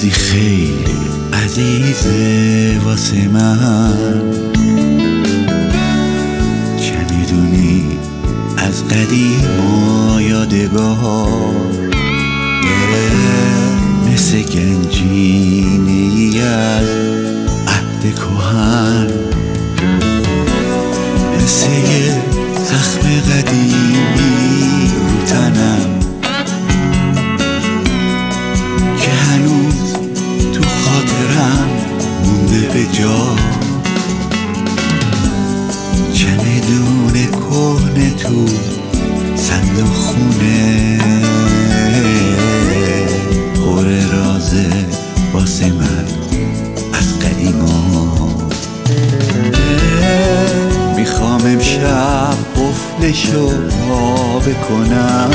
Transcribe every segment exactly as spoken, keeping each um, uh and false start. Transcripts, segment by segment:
روزی خیلی عزیزه واسه من، چه میدونی از قدیم و یادگار مثل گنجینه ای از عهد کهن، مثل یه زخم قدیمی رو تنم که هنوز تو خاطرم مونده به جا. چمدون کهنه تو صندوق خونه پر رازه واسه من از قدیما. میخوام امشب قفلشو پا بکنم،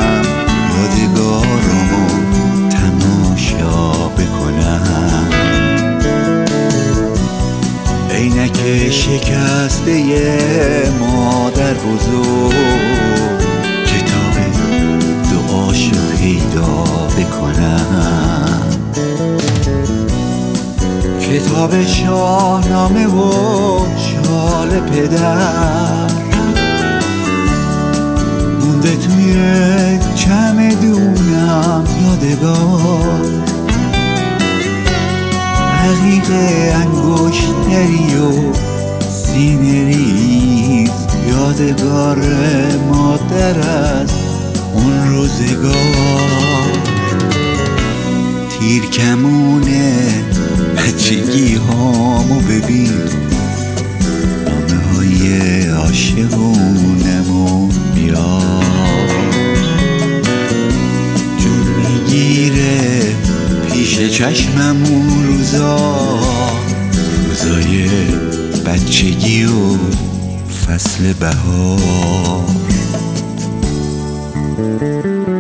یادگارمو تماشا بکنم. عینک شکسته مادر بزرگ، کتاب دعاشو پیدا بکنم، کتاب شاهنامه و شال پدر مونده توی چمدونم یادگار. رقیق انگشتری و سینه ریز، یادگار مادر از اون روزگار. تیر کمونه بچگی هامو ببین، نامه های عاشقونمو بیار. جون میگیره پیش چشممون روزا، روزای بچگی و فصل بهار.